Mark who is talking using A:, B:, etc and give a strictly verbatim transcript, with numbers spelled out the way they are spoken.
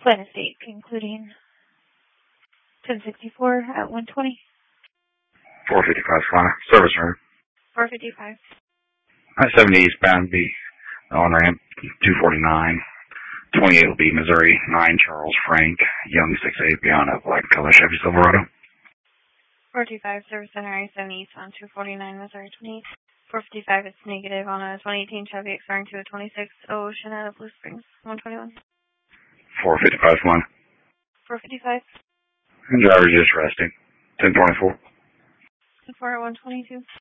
A: Planet State, including ten sixty-four at one twenty.
B: four fifty-five, Solana. Service room.
A: four fifty-five.
B: I seventy eastbound be on ramp two forty-nine. twenty-eight will be Missouri nine Charles Frank, Young six eight beyond a black color Chevy Silverado.
A: four two five, Service Center, I seventy east on two forty-nine, Missouri twenty-eight. four fifty-five, it's negative on a twenty eighteen Chevy expiring to a twenty-six Ocean out of Blue Springs, one twenty-one.
B: four fifty-five, Solana.
A: four fifty-five.
B: Driver just resting. ten twenty-four.
A: four at one twenty-two.